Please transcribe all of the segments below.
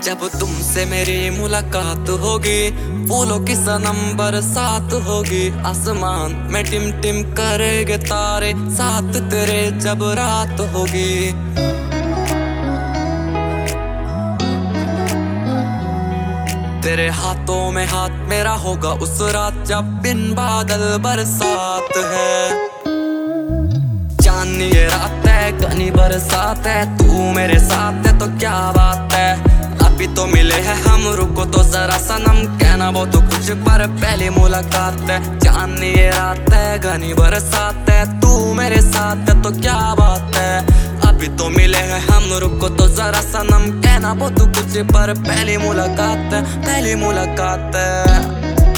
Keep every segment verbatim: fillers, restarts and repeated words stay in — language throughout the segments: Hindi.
जब तुमसे मेरी मुलाकात होगी, फूलों की सनम बरसात होगी। आसमान में टिम टिम करेंगे तारे, साथ तेरे जब रात होगी। तेरे हाथों में हाथ मेरा होगा उस रात, जब बिन बादल बरसात है। चांदनी ये रात है, घनी बरसात है, तू मेरे साथ है तो क्या बात है। अभी तो मिले हैं हम, रुको तो जरा सनम, कहना वो तो कुछ पर पहली मुलाकात है। चांदनी ये रात है, घनी बरसात है, तू मेरे साथ है तो क्या बात है। अभी तो मिले हैं हम, रुको तो जरा सनम, कहना वो तो कुछ पर पहली मुलाकात है, पहली मुलाकात है।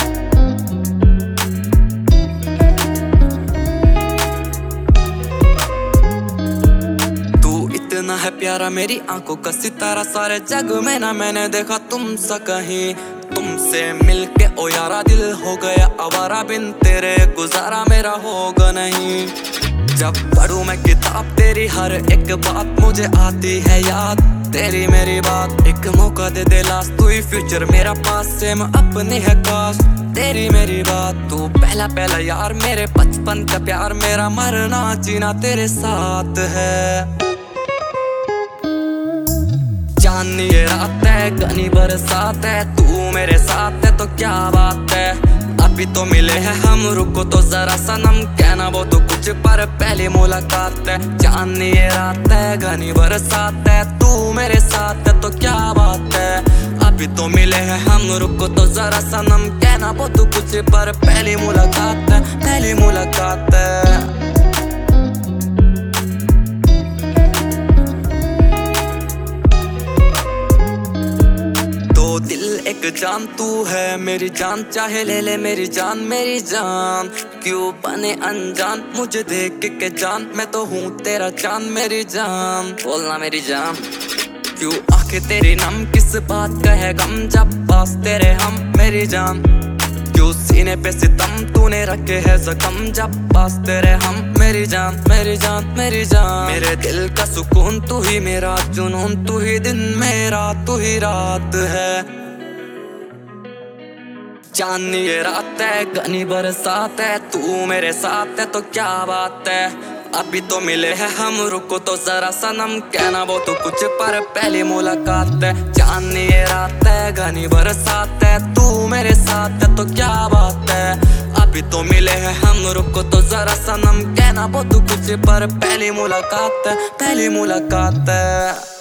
इतना है प्यारा मेरी आंखों का सितारा, सारे जग में ना मैंने देखा तुम सा कहीं। तुमसे मिलके ओ यारा दिल हो गया आवारा, बिन तेरे गुजारा मेरा होगा नहीं। जब पढ़ूं मैं किताब तेरी, हर एक बात मुझे आती है याद। तेरी मेरी बात एक मौका दे दे लास्ट, तू ही फ्यूचर मेरा पास, सेम अपनी है काश। तेरी मेरी बात तू पहला पहला यार, मेरे बचपन का प्यार, मेरा मरना जीना तेरे साथ है। चांदनी ये रात है, घनी बरसात है, तू मेरे साथ है तो क्या बात है। अभी तो मिले हैं हम, रुको तो जरा सनम, कहना वो तो कुछ पर पहली मुलाकात है। चांदनी ये रात है, घनी बरसात है, तू मेरे साथ है तो क्या बात है। अभी तो मिले हैं हम, रुको तो जरा सनम, कहना वो तो कुछ पर पहली मुलाकात है, पहली मुलाकात है। दिल एक जान तू है मेरी जान, चाहे ले ले मेरी जान, मेरी जान क्यों बने अनजान मुझे देख के जान। मैं तो हूँ तेरा चांद मेरी जान, बोलना मेरी जान। क्यों आंखें तेरी नम, किस बात का है गम, जब पास तेरे हम मेरी जान। क्यों सीने पे सितम तूने रखे है जख्म, जब पास तेरे हम मेरी जान, मेरी जान, मेरी जान। मेरे दिल का सुकून तू ही, मेरा जुनून तू ही, दिन मेरा तू ही रात है। चांदनी ये रात है, घनी बरसात है, तू मेरे साथ है तो क्या बात है। अभी तो मिले हैं हम, रुको तो जरा सनम, कहना वो तो कुछ पर पहली मुलाकात है। चांदनी ये रात है, घनी बरसात है, तू मेरे साथ है तो क्या बात है। अभी तो मिले हैं हम, रुको तो जरा सनम, कहना वो तो कुछ पर पहली मुलाकात है, पहली मुलाकात है।